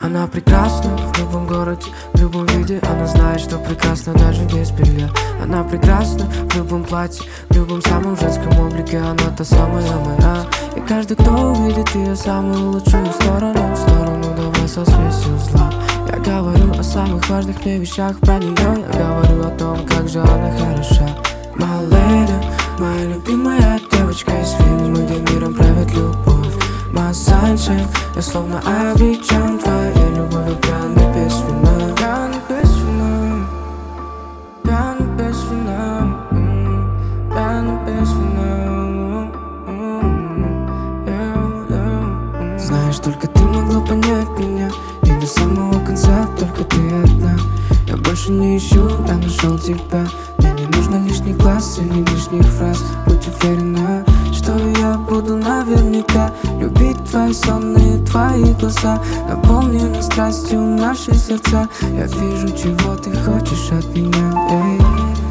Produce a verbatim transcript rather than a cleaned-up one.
Она прекрасна в любом городе, в любом виде. Она знает, что прекрасна даже без белья. Она прекрасна в любом платье, в любом самом женском облике. Она та самая моя. И каждый, кто увидит ее самую лучшую сторону, сторону добра со смесью зла. Я говорю о самых важных мне вещах про нее. Я говорю о том, как же она хороша. My lady, моя любимая девочка из фильма, где миром правит любовь. My sunshine, я словно обречен твоей любовью, пьяный без вина. Пьяный без вина, пьяный без вина, пьяный без вина. Знаешь, только ты могла понять меня, и до самого конца только ты одна. Я больше не ищу, я нашел тебя. Мне не нужно лишний глаз и не лишних фраз. Будь уверена, что я буду наверняка любить твои сонные, твои глаза, наполнены страстью наши сердца. Я вижу, чего ты хочешь от меня, эй.